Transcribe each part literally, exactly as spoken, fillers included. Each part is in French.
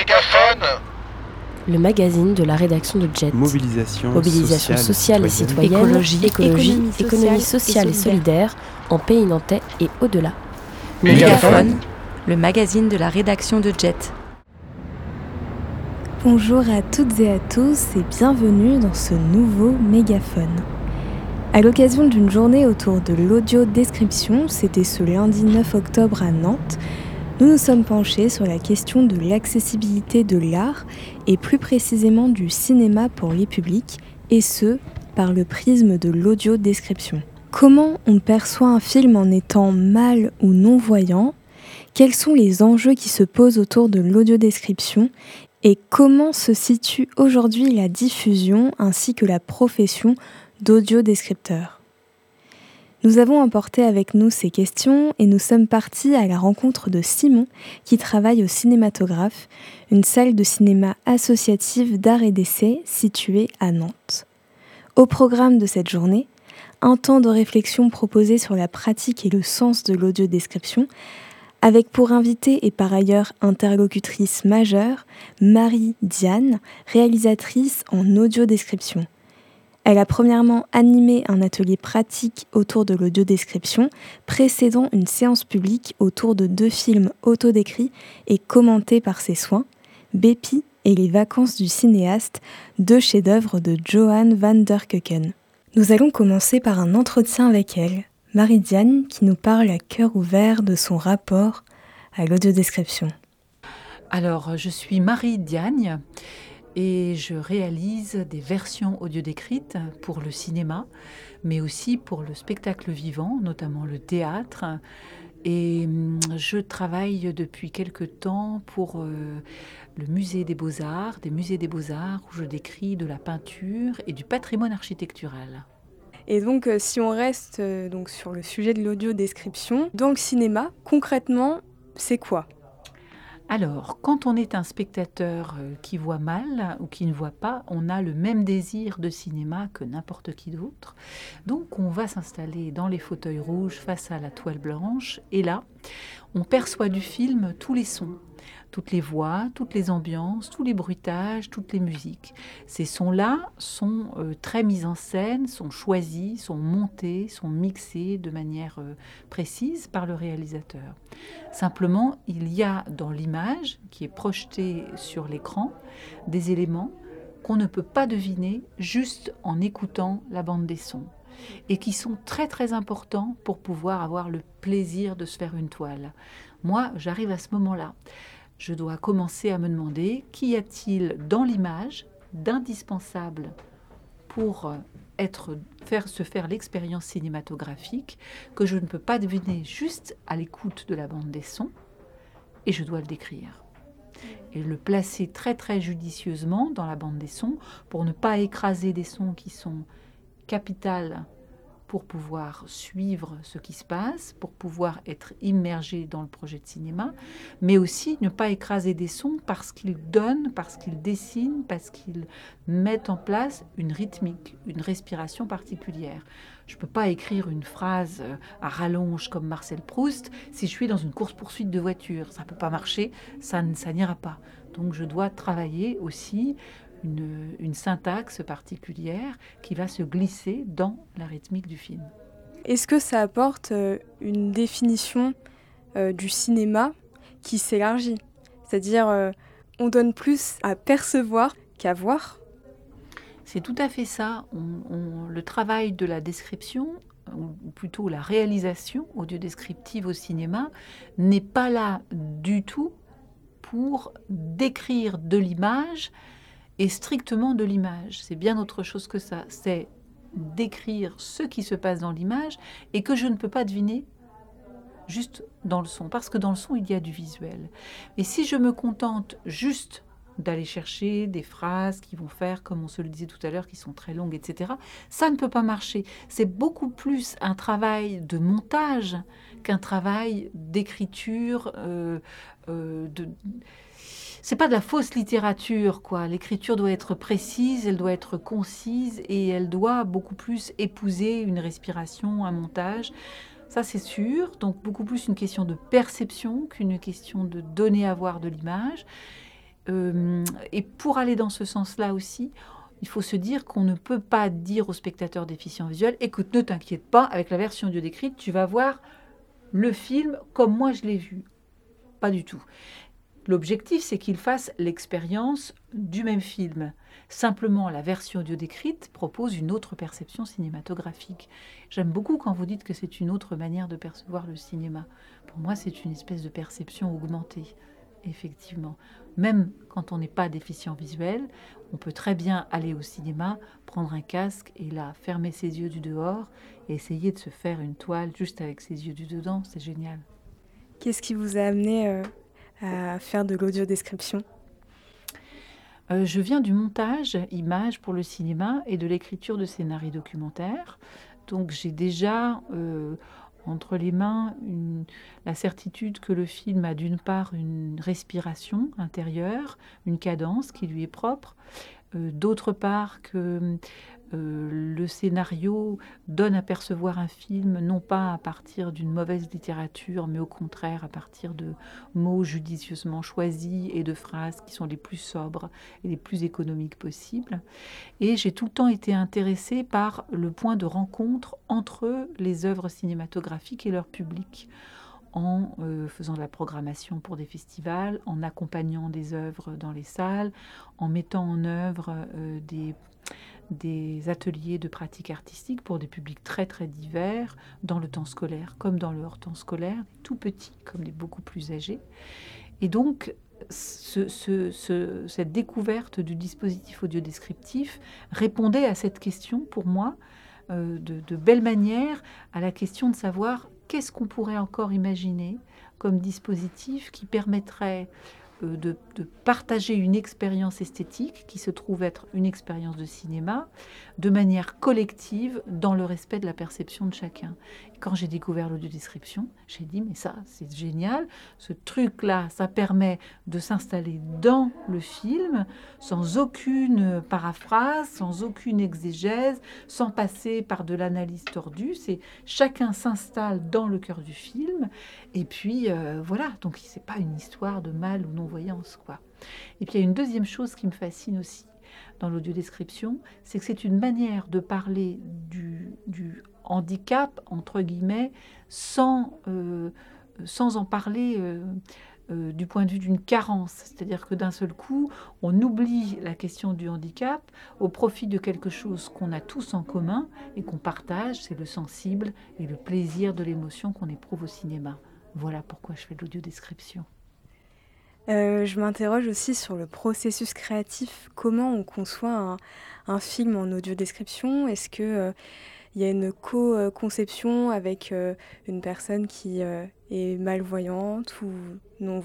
Mégaphone, le magazine de la rédaction de Jet. Mobilisation, Mobilisation sociale, sociale et citoyenne, écologie, écologie, économie sociale économie sociale et et solidaire, en Pays nantais et au-delà. Mégaphone, le magazine de la rédaction de Jet. Bonjour à toutes et à tous et bienvenue dans ce nouveau Mégaphone. À l'occasion d'une journée autour de l'audio-description, c'était ce lundi neuf octobre à Nantes, nous nous sommes penchés sur la question de l'accessibilité de l'art et plus précisément du cinéma pour les publics, et ce, par le prisme de l'audio-description. Comment on perçoit un film en étant mal ou non-voyant ? Quels sont les enjeux qui se posent autour de l'audio-description ? Et comment se situe aujourd'hui la diffusion ainsi que la profession d'audio-descripteur ? Nous avons emporté avec nous ces questions et nous sommes partis à la rencontre de Simon qui travaille au Cinématographe, une salle de cinéma associative d'art et d'essai située à Nantes. Au programme de cette journée, un temps de réflexion proposé sur la pratique et le sens de l'audio-description, avec pour invitée et par ailleurs interlocutrice majeure, Marie Diane, réalisatrice en audio-description. Elle a premièrement animé un atelier pratique autour de l'audio-description, précédant une séance publique autour de deux films autodécrits et commentés par ses soins, Bepi et les vacances du cinéaste, deux chefs-d'œuvre de Johan van der Keuken. Nous allons commencer par un entretien avec elle, Marie-Diane, qui nous parle à cœur ouvert de son rapport à l'audiodescription. Alors, je suis Marie-Diane et je réalise des versions audio-décrites pour le cinéma, mais aussi pour le spectacle vivant, notamment le théâtre. Et je travaille depuis quelque temps pour euh, le musée des Beaux-Arts, des musées des Beaux-Arts, où je décris de la peinture et du patrimoine architectural. Et donc, euh, si on reste euh, donc, sur le sujet de l'audio-description, dans le cinéma, concrètement, c'est quoi ? Alors, quand on est un spectateur qui voit mal ou qui ne voit pas, on a le même désir de cinéma que n'importe qui d'autre. Donc, on va s'installer dans les fauteuils rouges face à la toile blanche. Et là, on perçoit du film tous les sons, toutes les voix, toutes les ambiances, tous les bruitages, toutes les musiques. Ces sons-là sont euh, très mis en scène, sont choisis, sont montés, sont mixés de manière euh, précise par le réalisateur. Simplement, il y a dans l'image qui est projetée sur l'écran des éléments qu'on ne peut pas deviner juste en écoutant la bande des sons et qui sont très très importants pour pouvoir avoir le plaisir de se faire une toile. Moi, j'arrive à ce moment-là. Je dois commencer à me demander qu'y a-t-il dans l'image d'indispensable pour être, faire, se faire l'expérience cinématographique que je ne peux pas deviner juste à l'écoute de la bande des sons, et je dois le décrire. Et le placer très très judicieusement dans la bande des sons pour ne pas écraser des sons qui sont capitales pour pouvoir suivre ce qui se passe, pour pouvoir être immergé dans le projet de cinéma, mais aussi ne pas écraser des sons parce qu'ils donnent, parce qu'ils dessinent, parce qu'ils mettent en place une rythmique, une respiration particulière. Je ne peux pas écrire une phrase à rallonge comme Marcel Proust si je suis dans une course-poursuite de voiture. Ça ne peut pas marcher, ça, ça n'ira pas. Donc je dois travailler aussi Une, une syntaxe particulière qui va se glisser dans la rythmique du film. Est-ce que ça apporte euh, une définition euh, du cinéma qui s'élargit ? C'est-à-dire, euh, on donne plus à percevoir qu'à voir ? C'est tout à fait ça. On, on, le travail de la description, ou plutôt la réalisation audio-descriptive au cinéma, n'est pas là du tout pour décrire de l'image et strictement de l'image. C'est bien autre chose que ça. C'est décrire ce qui se passe dans l'image et que je ne peux pas deviner juste dans le son, parce que dans le son, il y a du visuel. Et si je me contente juste d'aller chercher des phrases qui vont faire, comme on se le disait tout à l'heure, qui sont très longues, et cetera, ça ne peut pas marcher. C'est beaucoup plus un travail de montage qu'un travail d'écriture, euh, euh, de... C'est pas de la fausse littérature, quoi. L'écriture doit être précise, elle doit être concise et elle doit beaucoup plus épouser une respiration, un montage. Ça, c'est sûr. Donc, beaucoup plus une question de perception qu'une question de donner à voir de l'image. Euh, et pour aller dans ce sens-là aussi, il faut se dire qu'on ne peut pas dire aux spectateurs déficients visuels « Écoute, ne t'inquiète pas, avec la version audio décrite, tu vas voir le film comme moi je l'ai vu. » Pas du tout. L'objectif, c'est qu'ils fassent l'expérience du même film. Simplement, la version audio décrite propose une autre perception cinématographique. J'aime beaucoup quand vous dites que c'est une autre manière de percevoir le cinéma. Pour moi, c'est une espèce de perception augmentée, effectivement. Même quand on n'est pas déficient visuel, on peut très bien aller au cinéma, prendre un casque et là, fermer ses yeux du dehors et essayer de se faire une toile juste avec ses yeux du dedans. C'est génial. Qu'est-ce qui vous a amené euh, à faire de l'audiodescription ? Euh, je viens du montage image pour le cinéma et de l'écriture de scénarios documentaires. Donc j'ai déjà euh, entre les mains une, la certitude que le film a d'une part une respiration intérieure, une cadence qui lui est propre, euh, d'autre part que euh, le scénario donne à percevoir un film non pas à partir d'une mauvaise littérature, mais au contraire à partir de mots judicieusement choisis et de phrases qui sont les plus sobres et les plus économiques possibles. Et j'ai tout le temps été intéressée par le point de rencontre entre les œuvres cinématographiques et leur public, en euh, faisant de la programmation pour des festivals, en accompagnant des œuvres dans les salles, en mettant en œuvre euh, des, des ateliers de pratique artistique pour des publics très très divers, dans le temps scolaire comme dans le hors temps scolaire, des tout petits comme des beaucoup plus âgés. Et donc, ce, ce, ce, cette découverte du dispositif audio-descriptif répondait à cette question, pour moi, euh, de, de belle manière, à la question de savoir qu'est-ce qu'on pourrait encore imaginer comme dispositif qui permettrait euh, de, de partager une expérience esthétique qui se trouve être une expérience de cinéma de manière collective dans le respect de la perception de chacun. Et quand j'ai découvert l'audiodescription, j'ai dit mais ça c'est génial, ce truc-là, ça permet de s'installer dans le film sans aucune paraphrase, sans aucune exégèse, sans passer par de l'analyse tordue. C'est chacun s'installe dans le cœur du film et puis euh, voilà, donc c'est pas une histoire de mal ou non-voyance quoi. Et puis il y a une deuxième chose qui me fascine aussi dans l'audiodescription, c'est que c'est une manière de parler du, du handicap, entre guillemets, sans, euh, sans en parler euh, euh, du point de vue d'une carence. C'est-à-dire que d'un seul coup, on oublie la question du handicap au profit de quelque chose qu'on a tous en commun et qu'on partage, c'est le sensible et le plaisir de l'émotion qu'on éprouve au cinéma. Voilà pourquoi je fais de l'audiodescription. Euh, je m'interroge aussi sur le processus créatif. Comment on conçoit un, un film en audiodescription ? Est-ce qu'il euh, y a une co-conception avec euh, une personne qui euh, est malvoyante ou non-voyante ?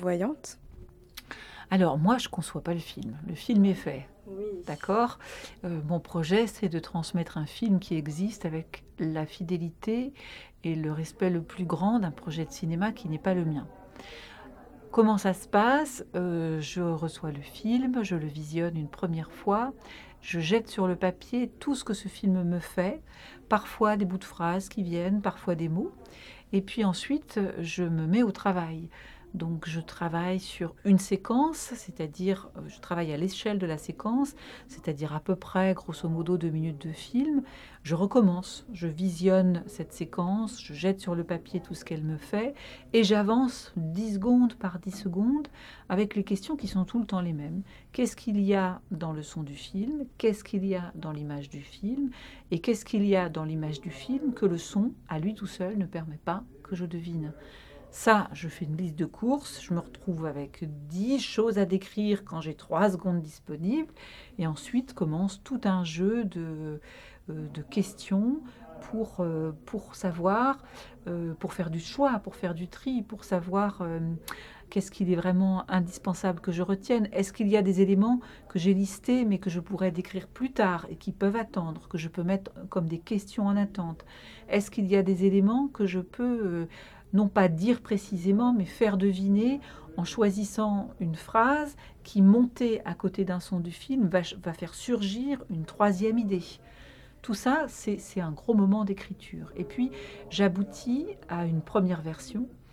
Alors, moi, je ne conçois pas le film. Le film est fait. Oui. D'accord ? euh, Mon projet, c'est de transmettre un film qui existe avec la fidélité et le respect le plus grand d'un projet de cinéma qui n'est pas le mien. Comment ça se passe ? euh, Je reçois le film, je le visionne une première fois, je jette sur le papier tout ce que ce film me fait, parfois des bouts de phrases qui viennent, parfois des mots, et puis ensuite je me mets au travail. Donc je travaille sur une séquence, c'est-à-dire je travaille à l'échelle de la séquence, c'est-à-dire à peu près grosso modo deux minutes de film. Je recommence, je visionne cette séquence, je jette sur le papier tout ce qu'elle me fait et j'avance dix secondes par dix secondes avec les questions qui sont tout le temps les mêmes. Qu'est-ce qu'il y a dans le son du film ? Qu'est-ce qu'il y a dans l'image du film ? Et qu'est-ce qu'il y a dans l'image du film que le son, à lui tout seul, ne permet pas que je devine ? Ça, je fais une liste de courses, je me retrouve avec dix choses à décrire quand j'ai trois secondes disponibles, et ensuite commence tout un jeu de, euh, de questions pour, euh, pour savoir, euh, pour faire du choix, pour faire du tri, pour savoir euh, qu'est-ce qu'il est vraiment indispensable que je retienne. Est-ce qu'il y a des éléments que j'ai listés mais que je pourrais décrire plus tard et qui peuvent attendre, que je peux mettre comme des questions en attente ? Est-ce qu'il y a des éléments que je peux... Euh, non pas dire précisément, mais faire deviner en choisissant une phrase qui, montée à côté d'un son du film, va, va faire surgir une troisième idée. Tout ça, c'est, c'est un gros moment d'écriture. Et puis, j'aboutis à une première version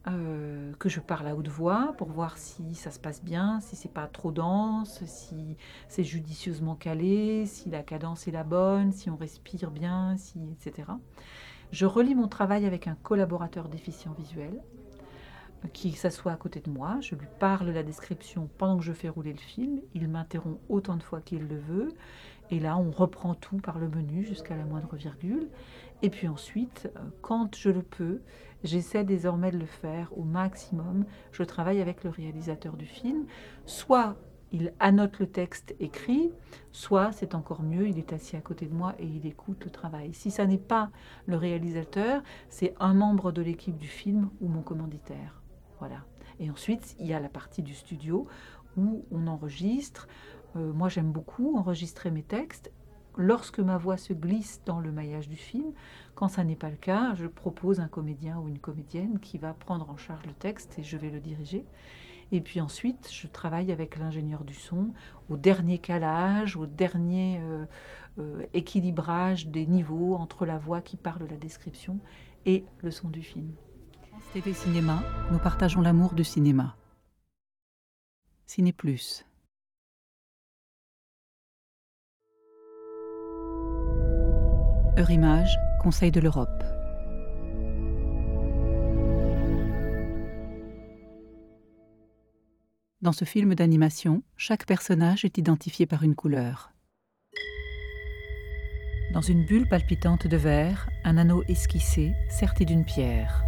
euh, que je parle à haute voix pour voir si ça se passe bien, si c'est pas trop dense, si c'est judicieusement calé, si la cadence est la bonne, si on respire bien, si, et cetera. Je relis mon travail avec un collaborateur déficient visuel qui s'assoit à côté de moi. Je lui parle la description pendant que je fais rouler le film. Il m'interrompt autant de fois qu'il le veut. Et là, on reprend tout par le menu jusqu'à la moindre virgule. Et puis ensuite, quand je le peux, j'essaie désormais de le faire au maximum. Je travaille avec le réalisateur du film. Soit il annote le texte écrit, soit c'est encore mieux, il est assis à côté de moi et il écoute le travail. Si ça n'est pas le réalisateur, c'est un membre de l'équipe du film ou mon commanditaire. Voilà. Et ensuite, il y a la partie du studio où on enregistre. Euh, moi, j'aime beaucoup enregistrer mes textes. Lorsque ma voix se glisse dans le maillage du film, quand ça n'est pas le cas, je propose un comédien ou une comédienne qui va prendre en charge le texte et je vais le diriger. Et puis ensuite, je travaille avec l'ingénieur du son au dernier calage, au dernier euh, euh, équilibrage des niveaux entre la voix qui parle la description et le son du film. T V Cinéma, nous partageons l'amour du cinéma. Ciné Plus. Eurimage, Conseil de l'Europe. Dans ce film d'animation, chaque personnage est identifié par une couleur. Dans une bulle palpitante de verre, un anneau esquissé, serti d'une pierre.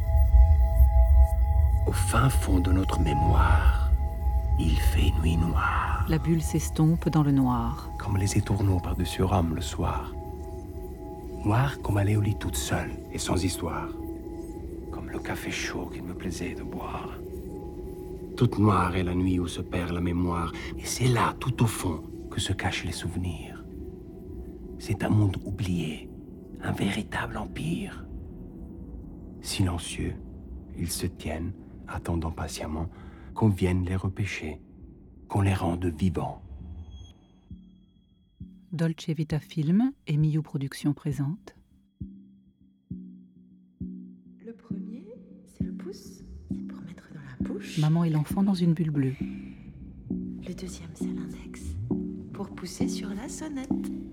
Au fin fond de notre mémoire, il fait nuit noire. La bulle s'estompe dans le noir. Comme les étourneaux par-dessus Rome le soir. Noire comme aller au lit toute seule et sans histoire. Comme le café chaud qu'il me plaisait de boire. Toute noire est la nuit où se perd la mémoire. Et c'est là, tout au fond, que se cachent les souvenirs. C'est un monde oublié, un véritable empire. Silencieux, ils se tiennent, attendant patiemment qu'on vienne les repêcher, qu'on les rende vivants. Dolce Vita Film et Miu Productions présente. Le premier, c'est le pouce, c'est pour mettre dans la bouche. Maman et l'enfant dans une bulle bleue. Le deuxième, c'est l'index, pour pousser sur la sonnette.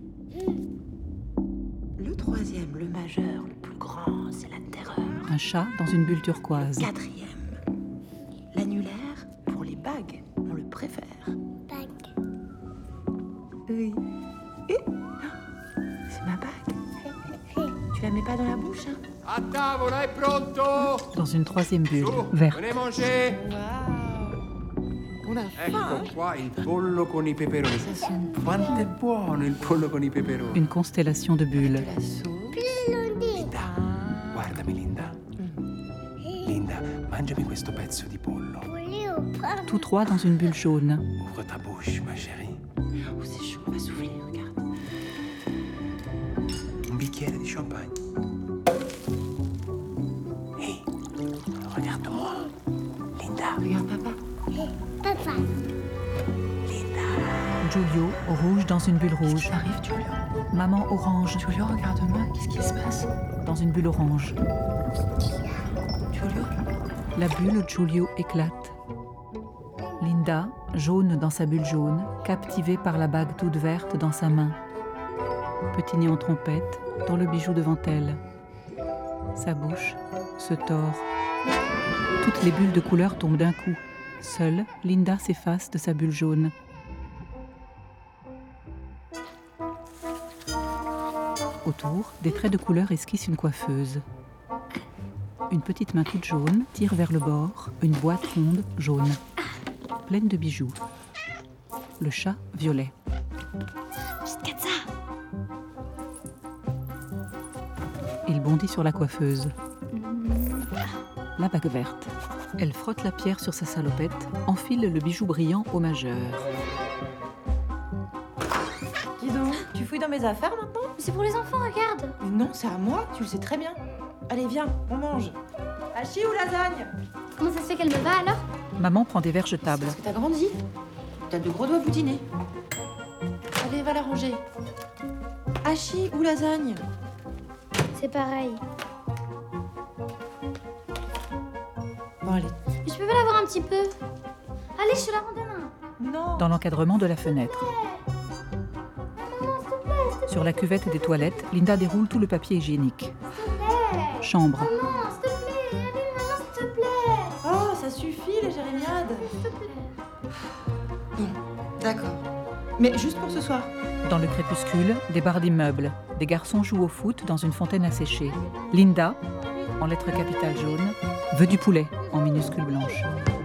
Le troisième, le majeur, le plus grand, c'est la terreur. Un chat dans une bulle turquoise. Quatrième, l'annulaire, pour les bagues, on le préfère. Bague. Oui. Et c'est ma bague. Tu la mets pas dans la bouche, hein? A tavola, è pronto! Dans une troisième bulle, Su, verte. venez manger! Wow! On a faim, Ecco qua il pollo con i peperoni. Ça sent Quanto è buono il pollo con i peperoni. Une constellation de bulles. de la sauce. Linda, guardami Linda. Linda, mangiami questo pezzo di pollo. Tous trois dans une bulle jaune. Ouvre ta bouche, ma chérie. Oh, c'est chaud, on va souffler, regarde. Un bicchiere di champagne. Hé, regarde-moi. Linda, Regarde papa. Papa. Giulio, rouge dans une bulle rouge. T'arrives, Giulio? Maman orange Giulio, regarde-moi, qu'est-ce qui se passe? dans une bulle orange. Giulio? La bulle Giulio éclate. Linda, jaune dans sa bulle jaune, captivée par la bague toute verte dans sa main. Petit nez en trompette, dans le bijou devant elle. Sa bouche se tord. Toutes les bulles de couleur tombent d'un coup. Seule, Linda s'efface de sa bulle jaune. Autour, des traits de couleur esquissent une coiffeuse. Une petite main toute jaune tire vers le bord une boîte ronde jaune, pleine de bijoux. Le chat violet. Il bondit sur la coiffeuse. La bague verte. Elle frotte la pierre sur sa salopette, enfile le bijou brillant au majeur. Dis donc, tu fouilles dans mes affaires maintenant? C'est pour les enfants, regarde. Mais non, c'est à moi, tu le sais très bien. Allez, viens, on mange. Hachis ou lasagne? Comment ça se fait qu'elle me va alors? Maman prend des verres jetables. Parce que t'as grandi. T'as de gros doigts boudinés. Allez, va la ranger. Hachis ou lasagne? C'est pareil. allez. Mais je peux pas l'avoir un petit peu? Allez, je te la rends demain. Non. Dans l'encadrement de la fenêtre. Maman, s'il te plaît, s'il te Sur la cuvette des toilettes, Linda déroule tout le papier hygiénique. plaît. Chambre. Maman, s'il te plaît. Allez, maman, s'il te plaît. Oh, ça suffit, les jérémiades. S'il te plaît. Bon, d'accord. Mais juste pour ce soir. Dans le crépuscule, des barres d'immeubles. Des garçons jouent au foot dans une fontaine asséchée. Linda, en lettres capitales jaunes, veut du poulet, en minuscules blanches.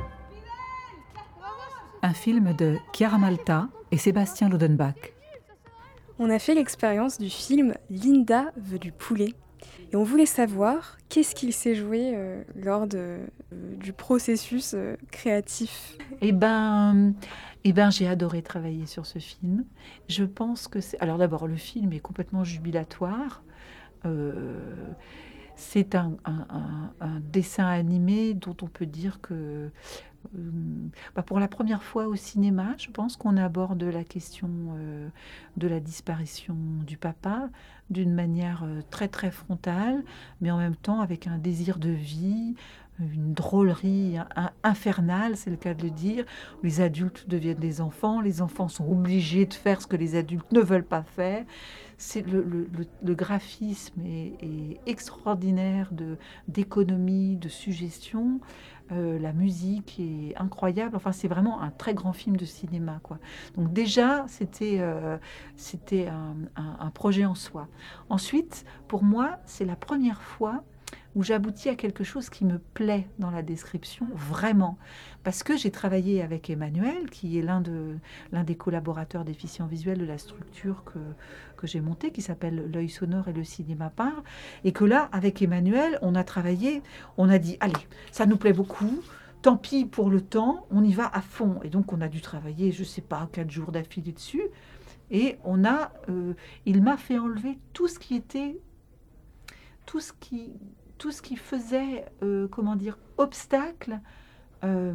Un film de Chiara Malta et Sébastien Lodenbach. On a fait l'expérience du film Linda veut du poulet. Et on voulait savoir qu'est-ce qu'il s'est joué euh, lors de, euh, du processus euh, créatif. Eh ben, eh ben, j'ai adoré travailler sur ce film. Je pense que c'est... Alors d'abord, le film est complètement jubilatoire. Euh, c'est un, un, un, un dessin animé dont on peut dire que, euh, bah pour la première fois au cinéma, je pense qu'on aborde la question euh, de la disparition du papa d'une manière euh, très très frontale, mais en même temps avec un désir de vie, une drôlerie un, infernale, c'est le cas de le dire, où les adultes deviennent des enfants, les enfants sont obligés de faire ce que les adultes ne veulent pas faire. C'est le, le, le, le graphisme est, est extraordinaire de, d'économie, de suggestion. Euh, la musique est incroyable. Enfin, c'est vraiment un très grand film de cinéma, quoi. Donc déjà, c'était, euh, c'était un, un, un projet en soi. Ensuite, pour moi, c'est la première fois où j'aboutis à quelque chose qui me plaît dans la description, vraiment. Parce que j'ai travaillé avec Emmanuel, qui est l'un, de, l'un des collaborateurs déficients visuels de la structure que, que j'ai montée, qui s'appelle L'œil sonore et le cinéma parle. Et que là, avec Emmanuel, on a travaillé, on a dit, allez, ça nous plaît beaucoup, tant pis pour le temps, on y va à fond. Et donc, on a dû travailler, je ne sais pas, quatre jours d'affilée dessus. Et on a, euh, il m'a fait enlever tout ce qui était, tout ce qui... tout ce qui faisait, euh, comment dire, obstacle euh,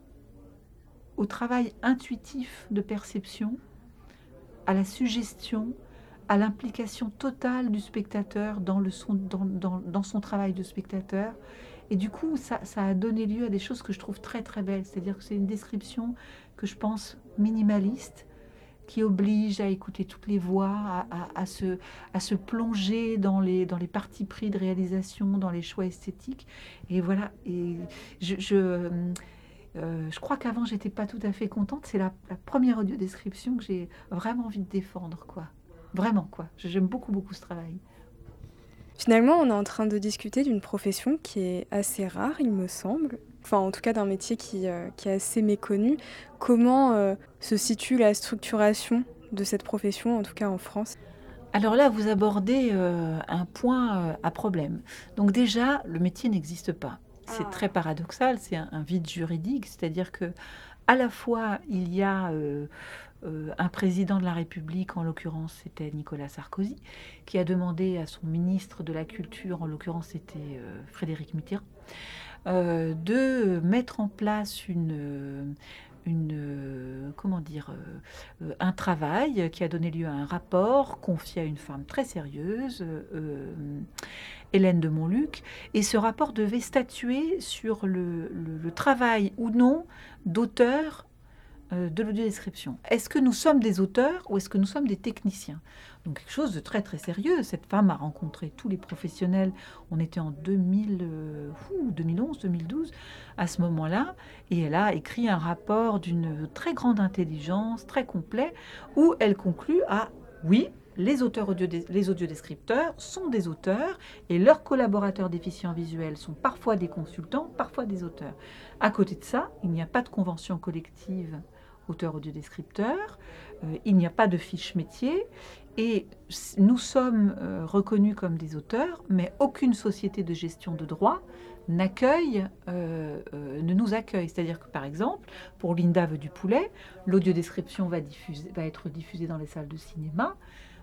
au travail intuitif de perception, à la suggestion, à l'implication totale du spectateur dans, le son, dans, dans, dans son travail de spectateur. Et du coup, ça, ça a donné lieu à des choses que je trouve très très belles. C'est-à-dire que c'est une description que je pense minimaliste, qui oblige à écouter toutes les voix, à, à, à, se, à se plonger dans les, dans les partis pris de réalisation, dans les choix esthétiques. Et voilà, et je, je, euh, je crois qu'avant, j'étais pas tout à fait contente. C'est la, la première audio-description que j'ai vraiment envie de défendre, quoi. Vraiment, quoi. J'aime beaucoup, beaucoup ce travail. Finalement, on est en train de discuter d'une profession qui est assez rare, il me semble. Enfin, en tout cas, d'un métier qui, euh, qui est assez méconnu. Comment euh, se situe la structuration de cette profession, en tout cas en France ? Alors là, vous abordez euh, un point euh, à problème. Donc déjà, le métier n'existe pas. C'est ah. très paradoxal, c'est un, un vide juridique, c'est-à-dire que à la fois, il y a euh, euh, un président de la République, en l'occurrence c'était Nicolas Sarkozy, qui a demandé à son ministre de la Culture, en l'occurrence c'était euh, Frédéric Mitterrand, euh, de mettre en place une... Une, euh, comment dire, euh, un travail qui a donné lieu à un rapport confié à une femme très sérieuse, euh, Hélène de Montluc, et ce rapport devait statuer sur le, le, le travail ou non d'auteur euh, de l'audiodescription. Est-ce que nous sommes des auteurs ou est-ce que nous sommes des techniciens ? Donc quelque chose de très très sérieux. Cette femme a rencontré tous les professionnels. On était en deux mille, euh, deux mille onze, deux mille douze à ce moment-là, et elle a écrit un rapport d'une très grande intelligence, très complet, où elle conclut à oui, les auteurs audio, les audiodescripteurs sont des auteurs et leurs collaborateurs déficients visuels sont parfois des consultants, parfois des auteurs. À côté de ça, il n'y a pas de convention collective auteur audiodescripteur, euh, il n'y a pas de fiche métier et nous sommes euh, reconnus comme des auteurs, mais aucune société de gestion de droit n'accueille, euh, euh, ne nous accueille. C'est-à-dire que, par exemple, pour Linda veut du poulet, l'audiodescription va, diffuser, va être diffusée dans les salles de cinéma.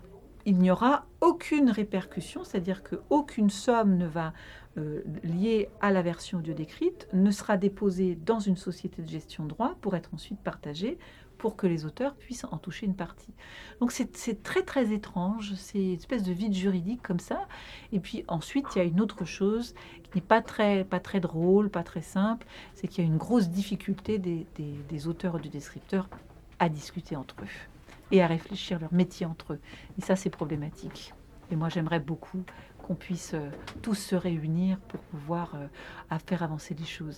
il n'y aura aucune répercussion, c'est-à-dire qu'aucune somme ne va euh, liée à la version audio décrite ne sera déposée dans une société de gestion de droit pour être ensuite partagée pour que les auteurs puissent en toucher une partie. Donc c'est, c'est très très étrange, c'est une espèce de vide juridique comme ça. Et puis ensuite, il y a une autre chose qui n'est pas très, pas très drôle, pas très simple, c'est qu'il y a une grosse difficulté des, des, des auteurs ou des descripteurs à discuter entre eux et à réfléchir leur métier entre eux. Et ça, c'est problématique. Et moi, j'aimerais beaucoup qu'on puisse euh, tous se réunir pour pouvoir euh, à faire avancer les choses.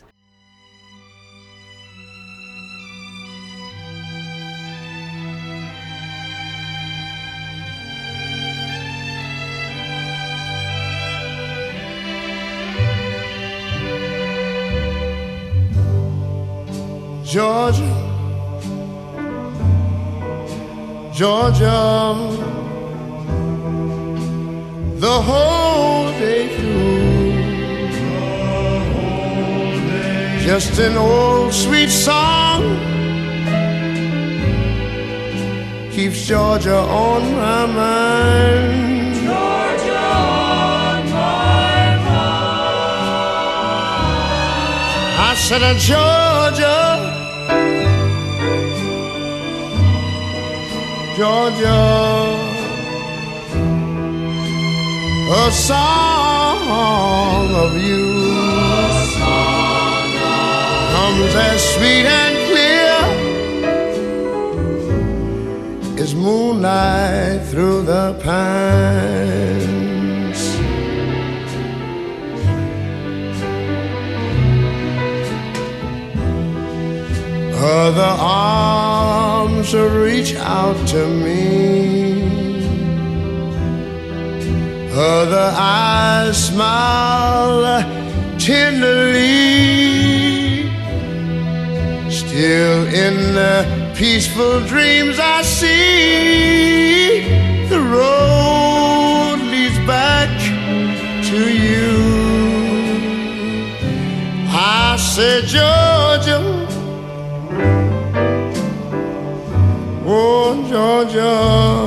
Georgia, Georgia, the whole day through, just an old sweet song keeps Georgia on my mind. Georgia on my mind. I said, uh, Georgia, Georgia, a song of you, a song of comes as sweet and clear as moonlight through the pines. Other arms reach out to me, other eyes smile tenderly. Still in the peaceful dreams I see the road leads back to you. I said, Georgia, oh Georgia,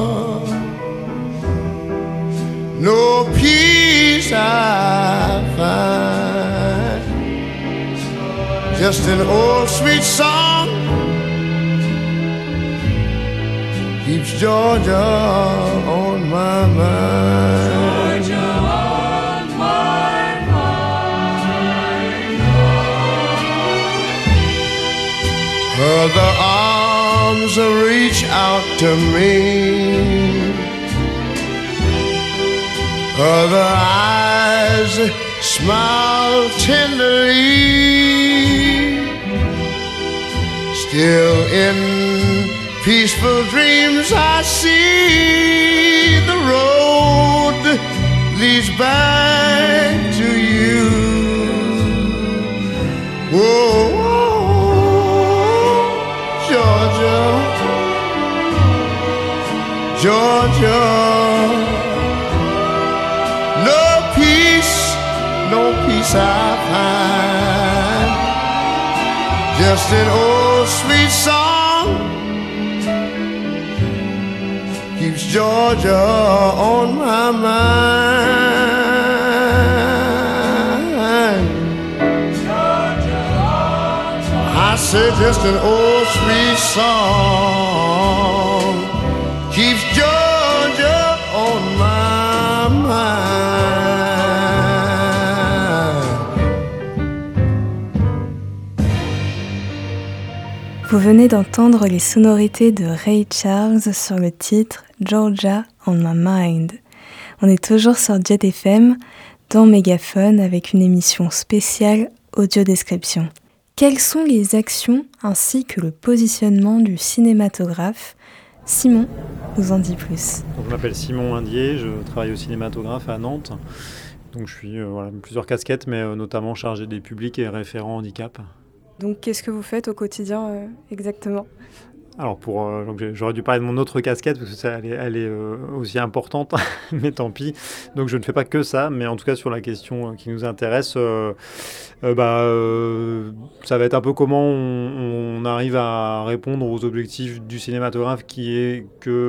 no peace I find, just an old sweet song keeps Georgia on my mind. Georgia on my mind. Other arms reach out to me, other eyes smile tenderly. Still in peaceful dreams I see the road leads back to you. Whoa, whoa, Georgia, Georgia, no peace, no peace I find, just an old sweet song keeps Georgia on my mind. Georgia on my I said just an old sweet song keeps Georgia on my mind. Vous venez d'entendre les sonorités de Ray Charles sur le titre Georgia on my mind. On est toujours sur Jet F M dans Mégaphone avec une émission spéciale audio description. Quelles sont les actions ainsi que le positionnement du cinématographe ? Simon nous en dit plus. Donc, je m'appelle Simon Indier, je travaille au cinématographe à Nantes. Donc je suis euh, voilà, plusieurs casquettes, mais euh, notamment chargé des publics et référent handicap. Donc qu'est-ce que vous faites au quotidien euh, exactement ? Alors, pour, euh, donc j'aurais dû parler de mon autre casquette, parce que ça, elle est, elle est euh, aussi importante, mais tant pis. Donc, je ne fais pas que ça, mais en tout cas, sur la question qui nous intéresse, euh, euh, bah, euh, ça va être un peu comment on, on arrive à répondre aux objectifs du cinématographe, qui est que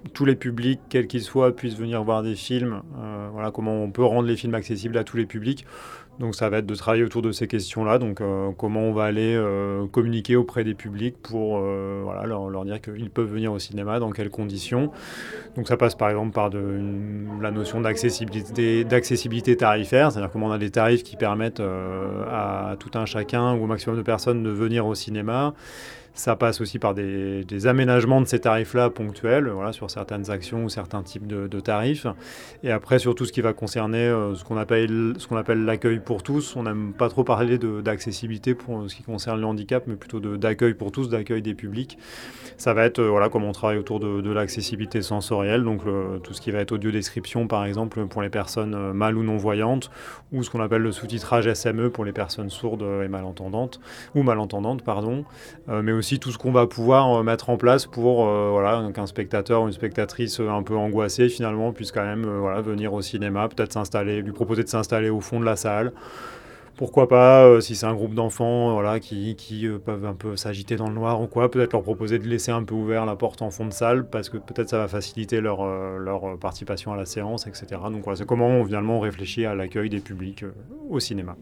tous les publics, quels qu'ils soient, puissent venir voir des films. Euh, voilà, comment on peut rendre les films accessibles à tous les publics. Donc ça va être de travailler autour de ces questions-là. Donc euh, comment on va aller euh, communiquer auprès des publics pour euh, voilà, leur, leur dire qu'ils peuvent venir au cinéma, dans quelles conditions. Donc ça passe par exemple par de, une, la notion d'accessibilité, d'accessibilité tarifaire, c'est-à-dire comment on a des tarifs qui permettent euh, à tout un chacun ou au maximum de personnes de venir au cinéma. Ça passe aussi par des, des aménagements de ces tarifs-là ponctuels, voilà, sur certaines actions ou certains types de, de tarifs. Et après, sur tout ce qui va concerner euh, ce qu'on appelle, ce qu'on appelle l'accueil pour tous. On n'aime pas trop parler de, d'accessibilité pour ce qui concerne le handicap, mais plutôt de, d'accueil pour tous, d'accueil des publics. Ça va être euh, voilà, comment on travaille autour de, de l'accessibilité sensorielle, donc le, tout ce qui va être audio-description, par exemple, pour les personnes euh, mal ou non-voyantes, ou ce qu'on appelle le sous-titrage S M E pour les personnes sourdes et malentendantes, ou malentendantes, pardon, euh, mais aussi aussi tout ce qu'on va pouvoir mettre en place pour euh, voilà, qu'un spectateur ou une spectatrice un peu angoissée finalement puisse quand même euh, voilà, venir au cinéma, peut-être s'installer, lui proposer de s'installer au fond de la salle. Pourquoi pas, euh, si c'est un groupe d'enfants voilà, qui, qui euh, peuvent un peu s'agiter dans le noir ou quoi, peut-être leur proposer de laisser un peu ouvert la porte en fond de salle parce que peut-être ça va faciliter leur, euh, leur participation à la séance, et cetera. Donc voilà, c'est comment on, finalement on réfléchit à l'accueil des publics euh, au cinéma.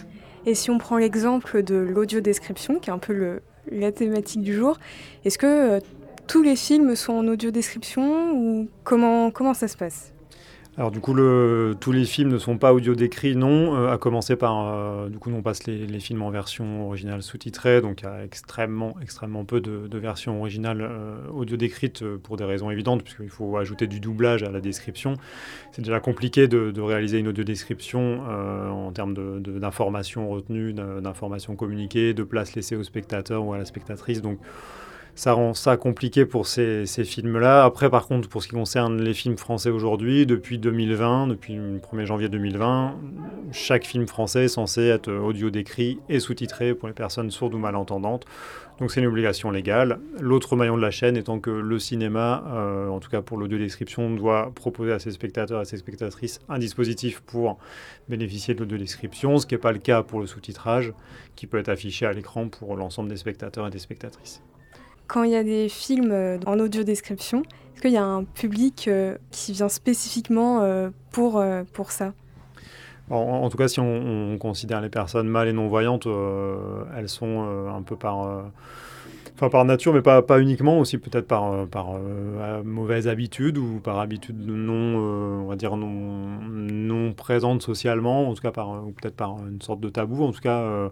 Et si on prend l'exemple de l'audio-description, qui est un peu le, la thématique du jour, est-ce que euh, tous les films sont en audio-description ou comment, comment ça se passe ? Alors du coup, le, tous les films ne sont pas audio-décrits, non, euh, à commencer par, euh, du coup, on passe les, les films en version originale sous-titrée, donc il y a extrêmement, extrêmement peu de, de versions originales euh, audio-décrites euh, pour des raisons évidentes, puisqu'il faut ajouter du doublage à la description. C'est déjà compliqué de, de réaliser une audio-description euh, en termes de, de, d'informations retenues, d'informations communiquées, de place laissée au spectateur ou à la spectatrice, donc ça rend ça compliqué pour ces, ces films-là. Après, par contre, pour ce qui concerne les films français aujourd'hui, depuis deux mille vingt, depuis le premier janvier deux mille vingt, chaque film français est censé être audio décrit et sous-titré pour les personnes sourdes ou malentendantes. Donc c'est une obligation légale. L'autre maillon de la chaîne étant que le cinéma, euh, en tout cas pour l'audio-description, doit proposer à ses spectateurs et à ses spectatrices un dispositif pour bénéficier de l'audio-description, ce qui n'est pas le cas pour le sous-titrage, qui peut être affiché à l'écran pour l'ensemble des spectateurs et des spectatrices. Quand il y a des films en audio-description, est-ce qu'il y a un public qui vient spécifiquement pour, pour ça ? En, en tout cas, si on, on considère les personnes mal et non-voyantes, euh, elles sont euh, un peu par, euh, enfin par nature, mais pas, pas uniquement, aussi peut-être par, par euh, mauvaise habitude ou par habitude non, euh, on va dire non, non présente socialement, en tout cas par, ou peut-être par une sorte de tabou. En tout cas, euh,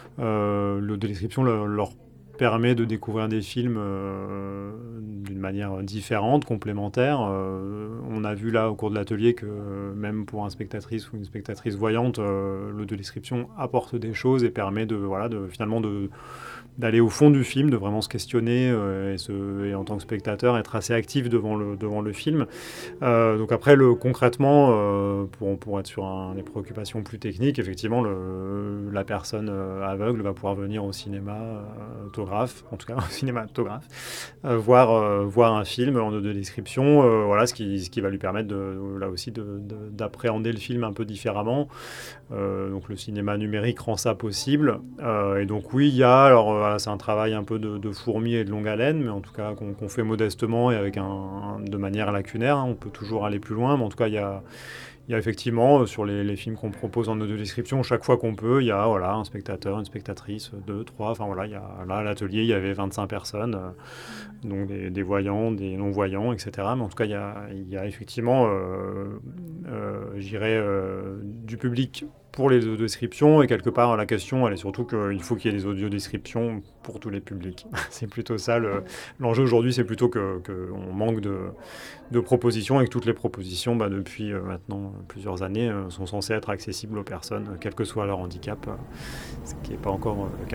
euh, l'audio-description leur, leur permet de découvrir des films euh, d'une manière différente, complémentaire. Euh, on a vu là au cours de l'atelier que euh, même pour un spectatrice ou une spectatrice voyante, euh, l'audio-description apporte des choses et permet de, voilà, de, finalement de, d'aller au fond du film, de vraiment se questionner euh, et, se, et en tant que spectateur être assez actif devant le, devant le film. Euh, donc après, le, concrètement, euh, pour, pour être sur un, des préoccupations plus techniques, effectivement, le, la personne euh, aveugle va pouvoir venir au cinéma euh, autographe, en tout cas au cinéma autographe, euh, voir, euh, voir un film en audio-description, euh, voilà, ce qui, ce qui va lui permettre de, là aussi de, de, d'appréhender le film un peu différemment. Euh, donc le cinéma numérique rend ça possible. Euh, et donc oui, il y a, alors voilà, c'est un travail un peu de, de fourmi et de longue haleine, mais en tout cas qu'on, qu'on fait modestement et avec un, un, de manière lacunaire. Hein, on peut toujours aller plus loin, mais en tout cas il y a, il y a effectivement sur les, les films qu'on propose en audio-description, chaque fois qu'on peut, il y a voilà, un spectateur, une spectatrice, deux, trois, enfin voilà, il y a, là à l'atelier il y avait vingt-cinq personnes, euh, donc des, des voyants, des non-voyants, et cetera. Mais en tout cas il y a, il y a effectivement, euh, euh, je dirais, euh, du public pour les audio-descriptions, et quelque part la question elle est surtout qu'il faut qu'il y ait des audio-descriptions pour tous les publics. C'est plutôt ça le, l'enjeu aujourd'hui, c'est plutôt que, que on manque de, de propositions et que toutes les propositions bah, depuis euh, maintenant plusieurs années euh, sont censées être accessibles aux personnes, euh, quel que soit leur handicap, euh, ce qui n'est pas encore euh, le cas.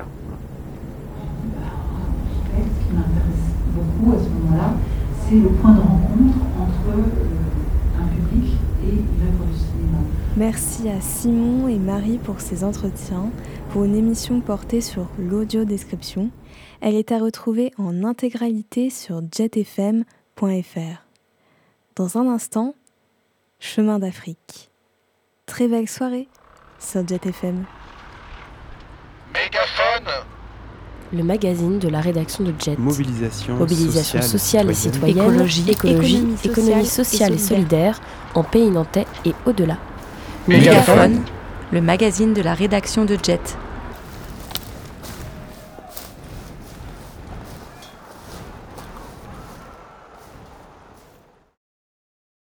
Voilà. Ce qui m'intéresse beaucoup à ce moment-là, c'est le point de rencontre entre euh, un public et l'œuvre du cinéma. Merci à Simon et Marie pour ces entretiens, pour une émission portée sur l'audio-description. Elle est à retrouver en intégralité sur jet f m point f r. Dans un instant, Chemin d'Afrique. Très belle soirée sur Jet F M. Mégaphone. le magazine de la rédaction de Jet. Mobilisation, Mobilisation sociale, sociale et citoyenne, Écologie, écologie, économie économie sociale sociale et et solidaire en pays nantais et au-delà. Mégaphone, le magazine de la rédaction de Jet.